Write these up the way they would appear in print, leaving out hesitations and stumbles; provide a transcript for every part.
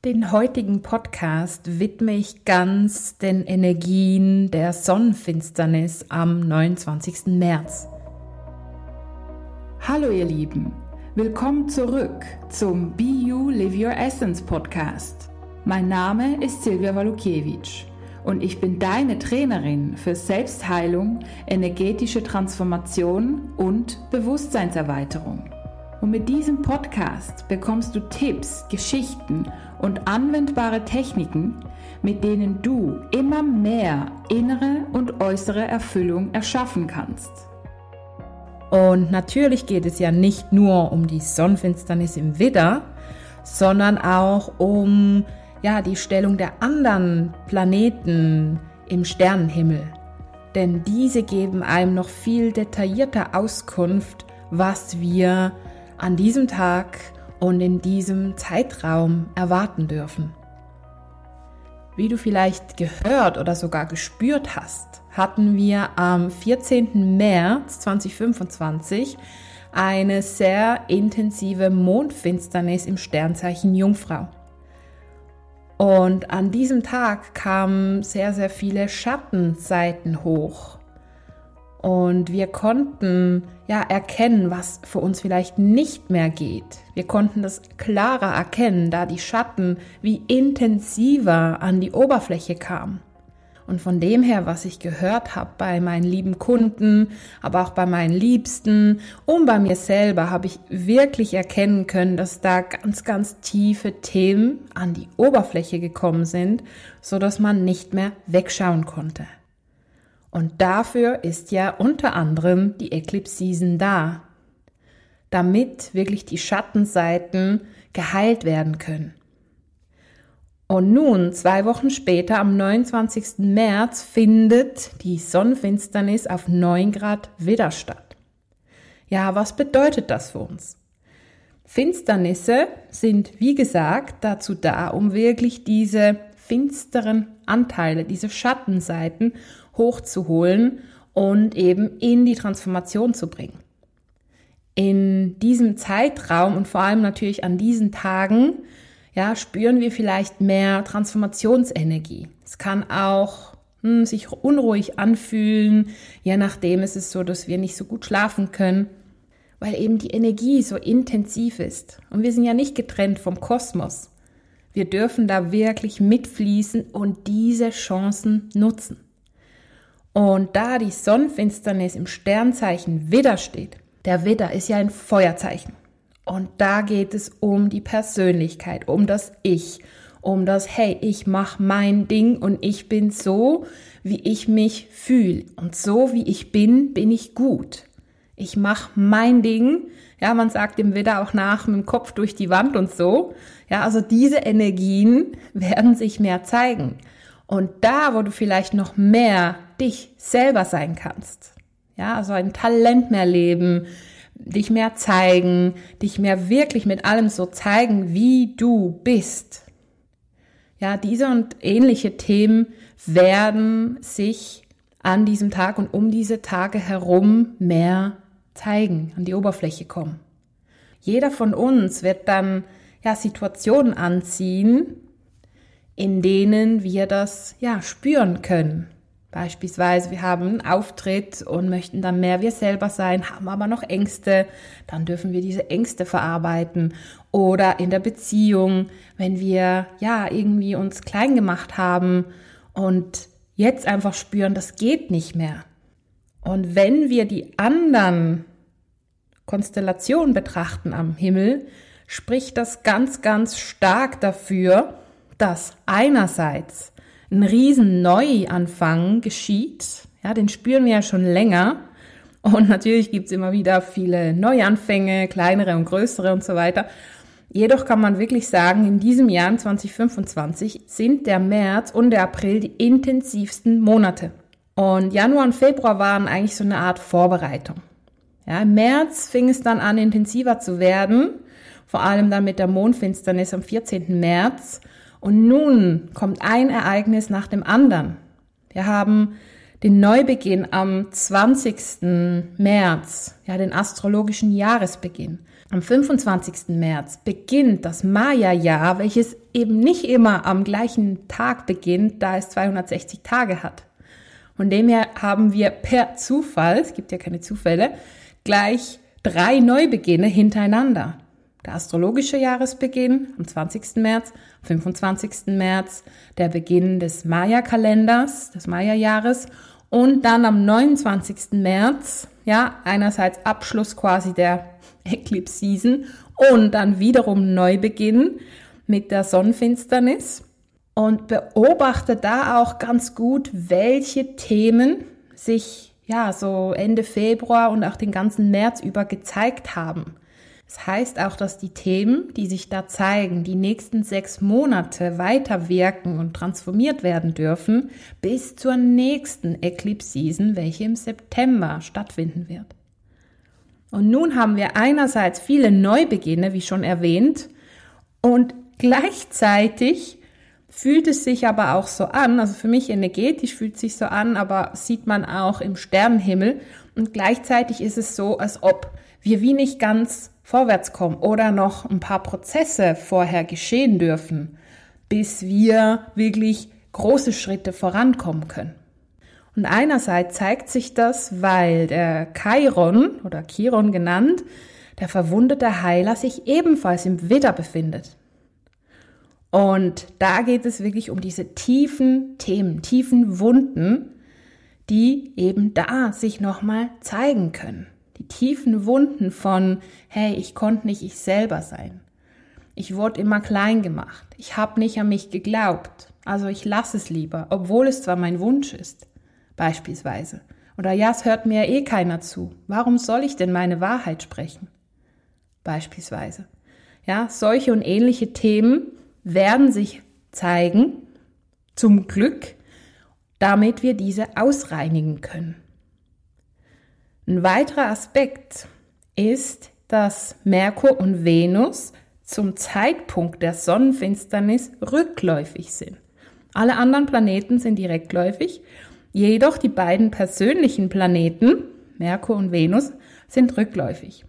Den heutigen Podcast widme ich ganz den Energien der Sonnenfinsternis am 29. März. Hallo ihr Lieben, willkommen zurück zum Be You Live Your Essence Podcast. Mein Name ist Silvia Walukiewicz und ich bin deine Trainerin für Selbstheilung, energetische Transformation und Bewusstseinserweiterung. Und mit diesem Podcast bekommst du Tipps, Geschichten und anwendbare Techniken, mit denen du immer mehr innere und äußere Erfüllung erschaffen kannst. Und natürlich geht es ja nicht nur um die Sonnenfinsternis im Widder, sondern auch um die Stellung der anderen Planeten im Sternenhimmel. Denn diese geben einem noch viel detaillierter Auskunft, was wir an diesem Tag und in diesem Zeitraum erwarten dürfen. Wie du vielleicht gehört oder sogar gespürt hast, hatten wir am 14. März 2025 eine sehr intensive Mondfinsternis im Sternzeichen Jungfrau. Und an diesem Tag kamen sehr, sehr viele Schattenseiten hoch. Und wir konnten erkennen, was für uns vielleicht nicht mehr geht. Wir konnten das klarer erkennen, da die Schatten wie intensiver an die Oberfläche kamen. Und von dem her, was ich gehört habe bei meinen lieben Kunden, aber auch bei meinen Liebsten und bei mir selber, habe ich wirklich erkennen können, dass da ganz, ganz tiefe Themen an die Oberfläche gekommen sind, sodass man nicht mehr wegschauen konnte. Und dafür ist ja unter anderem die Eclipse Season da, damit wirklich die Schattenseiten geheilt werden können. Und nun, 2 Wochen später, am 29. März, findet die Sonnenfinsternis auf 9 Grad Widder statt. Ja, was bedeutet das für uns? Finsternisse sind, wie gesagt, dazu da, um wirklich diese finsteren Anteile, diese Schattenseiten hochzuholen und eben in die Transformation zu bringen. In diesem Zeitraum und vor allem natürlich an diesen Tagen, spüren wir vielleicht mehr Transformationsenergie. Es kann auch sich unruhig anfühlen, je nachdem ist es so, dass wir nicht so gut schlafen können, weil eben die Energie so intensiv ist. Und wir sind ja nicht getrennt vom Kosmos. Wir dürfen da wirklich mitfließen und diese Chancen nutzen. Und da die Sonnenfinsternis im Sternzeichen Widder steht, der Widder ist ja ein Feuerzeichen. Und da geht es um die Persönlichkeit, um das Ich, um das, hey, ich mache mein Ding und ich bin so, wie ich mich fühle. Und so, wie ich bin, bin ich gut. Ich mache mein Ding. Ja, man sagt dem Widder auch nach, mit dem Kopf durch die Wand und so. Ja, also diese Energien werden sich mehr zeigen. Und da, wo du vielleicht noch mehr dich selber sein kannst, also ein Talent mehr leben, dich mehr zeigen, dich mehr wirklich mit allem so zeigen, wie du bist. Ja, diese und ähnliche Themen werden sich an diesem Tag und um diese Tage herum mehr zeigen, an die Oberfläche kommen. Jeder von uns wird dann Situationen anziehen, in denen wir das spüren können. Beispielsweise, wir haben einen Auftritt und möchten dann mehr wir selber sein, haben aber noch Ängste, dann dürfen wir diese Ängste verarbeiten. Oder in der Beziehung, wenn wir irgendwie uns klein gemacht haben und jetzt einfach spüren, das geht nicht mehr. Und wenn wir die anderen Konstellationen betrachten am Himmel, spricht das ganz, ganz stark dafür, dass einerseits ein riesen Neuanfang geschieht, den spüren wir ja schon länger und natürlich gibt es immer wieder viele Neuanfänge, kleinere und größere und so weiter. Jedoch kann man wirklich sagen, in diesem Jahr 2025 sind der März und der April die intensivsten Monate. Und Januar und Februar waren eigentlich so eine Art Vorbereitung. Im März fing es dann an, intensiver zu werden, vor allem dann mit der Mondfinsternis am 14. März. Und nun kommt ein Ereignis nach dem anderen. Wir haben den Neubeginn am 20. März, den astrologischen Jahresbeginn. Am 25. März beginnt das Maya-Jahr, welches eben nicht immer am gleichen Tag beginnt, da es 260 Tage hat. Von dem her haben wir per Zufall, es gibt ja keine Zufälle, gleich 3 Neubeginne hintereinander. Der astrologische Jahresbeginn am 20. März, am 25. März der Beginn des Maya-Kalenders, des Maya-Jahres und dann am 29. März, ja, einerseits Abschluss quasi der Eclipse-Season und dann wiederum Neubeginn mit der Sonnenfinsternis und beobachte da auch ganz gut, welche Themen sich ja so Ende Februar und auch den ganzen März über gezeigt haben. Das heißt auch, dass die Themen, die sich da zeigen, die nächsten 6 Monate weiterwirken und transformiert werden dürfen, bis zur nächsten Eclipse-Season, welche im September stattfinden wird. Und nun haben wir einerseits viele Neubeginne, wie schon erwähnt, und gleichzeitig fühlt es sich aber auch so an, also für mich energetisch fühlt es sich so an, aber sieht man auch im Sternenhimmel, und gleichzeitig ist es so, als ob wir wie nicht ganz vorwärts kommen oder noch ein paar Prozesse vorher geschehen dürfen, bis wir wirklich große Schritte vorankommen können. Und einerseits zeigt sich das, weil der Chiron oder Chiron genannt, der verwundete Heiler sich ebenfalls im Widder befindet. Und da geht es wirklich um diese tiefen Themen, tiefen Wunden, die eben da sich nochmal zeigen können. Die tiefen Wunden von, hey, ich konnte nicht ich selber sein. Ich wurde immer klein gemacht. Ich habe nicht an mich geglaubt. Also ich lasse es lieber, obwohl es zwar mein Wunsch ist, beispielsweise. Oder ja, es hört mir ja keiner zu. Warum soll ich denn meine Wahrheit sprechen? Beispielsweise. Ja, solche und ähnliche Themen werden sich zeigen, zum Glück, damit wir diese ausreinigen können. Ein weiterer Aspekt ist, dass Merkur und Venus zum Zeitpunkt der Sonnenfinsternis rückläufig sind. Alle anderen Planeten sind direktläufig, jedoch die beiden persönlichen Planeten, Merkur und Venus, sind rückläufig.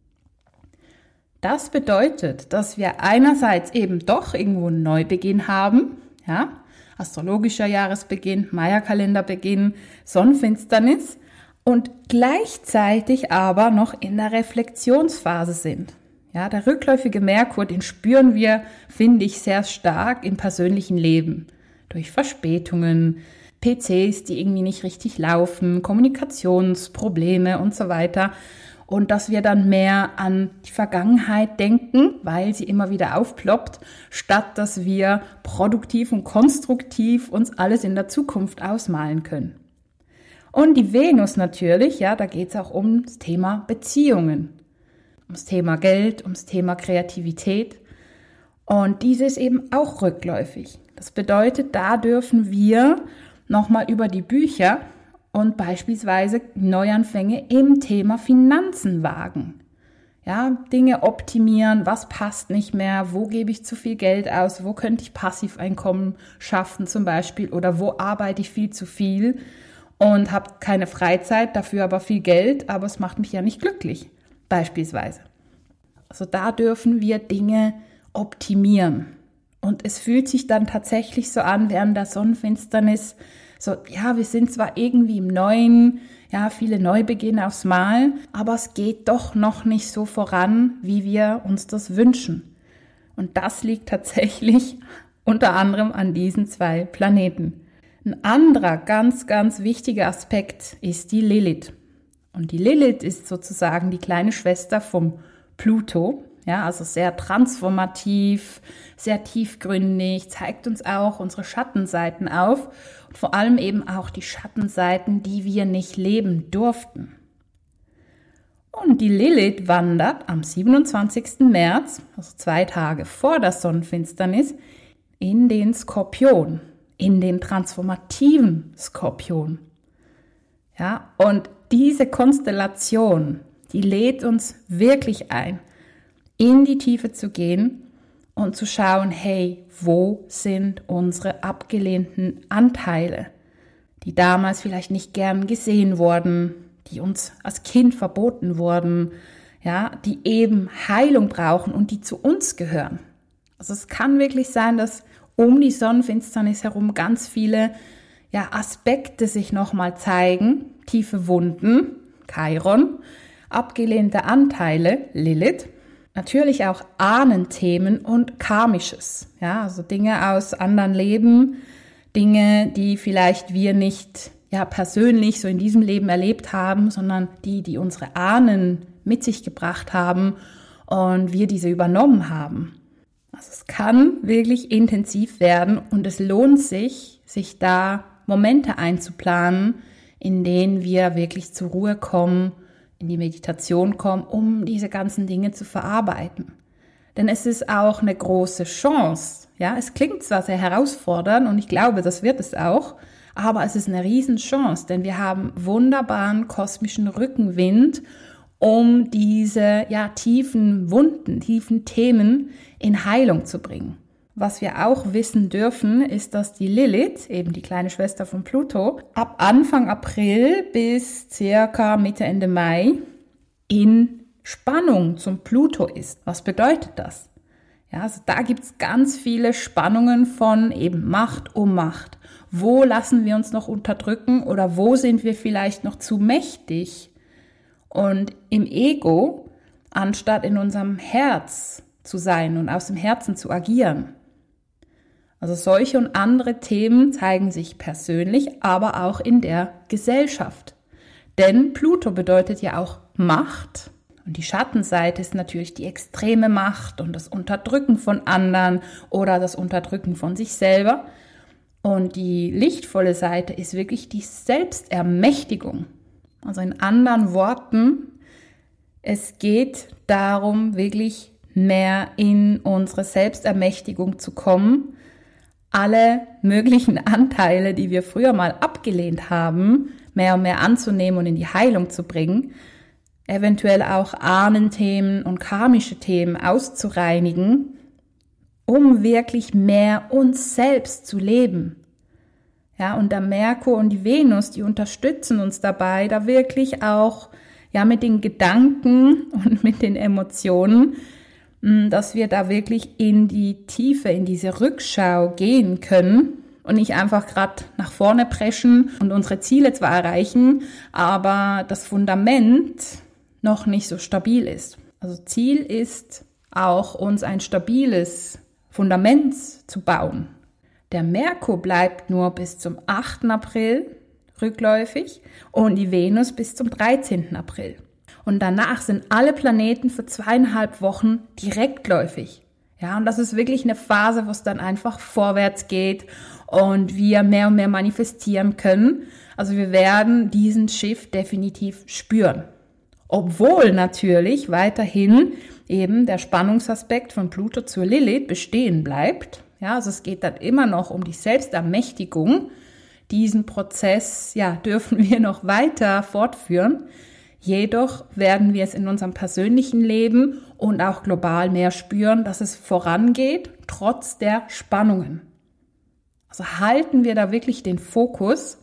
Das bedeutet, dass wir einerseits eben doch irgendwo einen Neubeginn haben, ja, astrologischer Jahresbeginn, Maya-Kalenderbeginn, Sonnenfinsternis, und gleichzeitig aber noch in der Reflexionsphase sind. Ja, der rückläufige Merkur, den spüren wir, finde ich, sehr stark im persönlichen Leben. Durch Verspätungen, PCs, die irgendwie nicht richtig laufen, Kommunikationsprobleme und so weiter. Und dass wir dann mehr an die Vergangenheit denken, weil sie immer wieder aufploppt, statt dass wir produktiv und konstruktiv uns alles in der Zukunft ausmalen können. Und die Venus natürlich, ja, da geht es auch ums Thema Beziehungen, ums Thema Geld, ums Thema Kreativität. Und diese ist eben auch rückläufig. Das bedeutet, da dürfen wir nochmal über die Bücher und beispielsweise Neuanfänge im Thema Finanzen wagen. Ja, Dinge optimieren, was passt nicht mehr, wo gebe ich zu viel Geld aus, wo könnte ich Passiveinkommen schaffen zum Beispiel oder wo arbeite ich viel zu viel und habe keine Freizeit, dafür aber viel Geld, aber es macht mich ja nicht glücklich, beispielsweise. Also da dürfen wir Dinge optimieren. Und es fühlt sich dann tatsächlich so an, während der Sonnenfinsternis, so, ja, wir sind zwar irgendwie im Neuen, ja, viele Neubeginne aufs Mal, aber es geht doch noch nicht so voran, wie wir uns das wünschen. Und das liegt tatsächlich unter anderem an diesen 2 Planeten. Ein anderer ganz, ganz wichtiger Aspekt ist die Lilith. Und die Lilith ist sozusagen die kleine Schwester vom Pluto. Ja, also sehr transformativ, sehr tiefgründig, zeigt uns auch unsere Schattenseiten auf und vor allem eben auch die Schattenseiten, die wir nicht leben durften. Und die Lilith wandert am 27. März, also 2 Tage vor der Sonnenfinsternis, in den Skorpion, in den transformativen Skorpion. Ja, und diese Konstellation, die lädt uns wirklich ein, in die Tiefe zu gehen und zu schauen, hey, wo sind unsere abgelehnten Anteile, die damals vielleicht nicht gern gesehen wurden, die uns als Kind verboten wurden, ja, die eben Heilung brauchen und die zu uns gehören. Also es kann wirklich sein, dass um die Sonnenfinsternis herum ganz viele Aspekte sich nochmal zeigen, tiefe Wunden, Chiron, abgelehnte Anteile, Lilith, natürlich auch Ahnenthemen und Karmisches, ja, also Dinge aus anderen Leben, Dinge, die vielleicht wir nicht persönlich so in diesem Leben erlebt haben, sondern die unsere Ahnen mit sich gebracht haben und wir diese übernommen haben. Also es kann wirklich intensiv werden und es lohnt sich da Momente einzuplanen, in denen wir wirklich zur Ruhe kommen, in die Meditation kommen, um diese ganzen Dinge zu verarbeiten. Denn es ist auch eine große Chance. Ja, es klingt zwar sehr herausfordernd und ich glaube, das wird es auch, aber es ist eine Riesenchance, denn wir haben wunderbaren kosmischen Rückenwind, um diese tiefen Wunden, tiefen Themen in Heilung zu bringen. Was wir auch wissen dürfen, ist, dass die Lilith, eben die kleine Schwester von Pluto, ab Anfang April bis circa Mitte, Ende Mai in Spannung zum Pluto ist. Was bedeutet das? Ja, also da gibt es ganz viele Spannungen von eben Macht um Macht. Wo lassen wir uns noch unterdrücken oder wo sind wir vielleicht noch zu mächtig? Und im Ego, anstatt in unserem Herz zu sein und aus dem Herzen zu agieren. Also solche und andere Themen zeigen sich persönlich, aber auch in der Gesellschaft. Denn Pluto bedeutet ja auch Macht. Und die Schattenseite ist natürlich die extreme Macht und das Unterdrücken von anderen oder das Unterdrücken von sich selber. Und die lichtvolle Seite ist wirklich die Selbstermächtigung. Also in anderen Worten, es geht darum, wirklich mehr in unsere Selbstermächtigung zu kommen, alle möglichen Anteile, die wir früher mal abgelehnt haben, mehr und mehr anzunehmen und in die Heilung zu bringen, eventuell auch Ahnenthemen und karmische Themen auszureinigen, um wirklich mehr uns selbst zu leben. Ja, und der Merkur und die Venus, die unterstützen uns dabei, da wirklich auch mit den Gedanken und mit den Emotionen, dass wir da wirklich in die Tiefe, in diese Rückschau gehen können und nicht einfach gerade nach vorne preschen und unsere Ziele zwar erreichen, aber das Fundament noch nicht so stabil ist. Also Ziel ist auch, uns ein stabiles Fundament zu bauen. Der Merkur bleibt nur bis zum 8. April rückläufig und die Venus bis zum 13. April. Und danach sind alle Planeten für 2,5 Wochen direktläufig. Ja, und das ist wirklich eine Phase, wo es dann einfach vorwärts geht und wir mehr und mehr manifestieren können. Also wir werden diesen Shift definitiv spüren. Obwohl natürlich weiterhin eben der Spannungsaspekt von Pluto zur Lilith bestehen bleibt. Ja, also es geht dann immer noch um die Selbstermächtigung. Diesen Prozess, dürfen wir noch weiter fortführen. Jedoch werden wir es in unserem persönlichen Leben und auch global mehr spüren, dass es vorangeht, trotz der Spannungen. Also halten wir da wirklich den Fokus.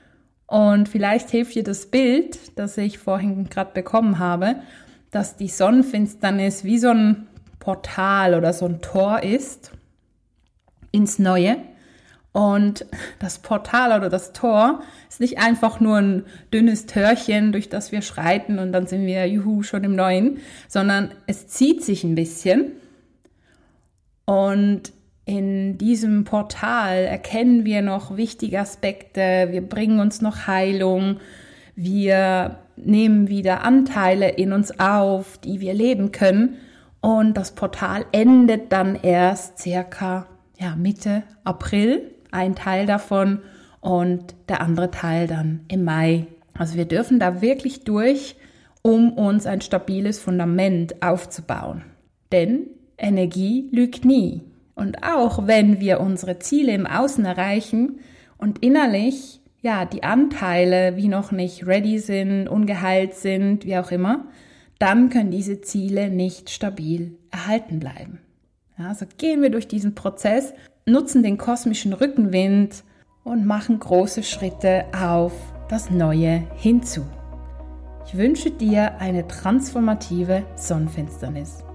Und vielleicht hilft dir das Bild, das ich vorhin gerade bekommen habe, dass die Sonnenfinsternis wie so ein Portal oder so ein Tor ist ins Neue. Und das Portal oder das Tor ist nicht einfach nur ein dünnes Törchen, durch das wir schreiten und dann sind wir, schon im Neuen, sondern es zieht sich ein bisschen. Und in diesem Portal erkennen wir noch wichtige Aspekte, wir bringen uns noch Heilung, wir nehmen wieder Anteile in uns auf, die wir leben können. Und das Portal endet dann erst circa Mitte April, ein Teil davon und der andere Teil dann im Mai. Also wir dürfen da wirklich durch, um uns ein stabiles Fundament aufzubauen. Denn Energie lügt nie. Und auch wenn wir unsere Ziele im Außen erreichen und innerlich die Anteile wie noch nicht ready sind, ungeheilt sind, wie auch immer, dann können diese Ziele nicht stabil erhalten bleiben. Ja, also gehen wir durch diesen Prozess, nutzen den kosmischen Rückenwind und machen große Schritte auf das Neue hinzu. Ich wünsche dir eine transformative Sonnenfinsternis.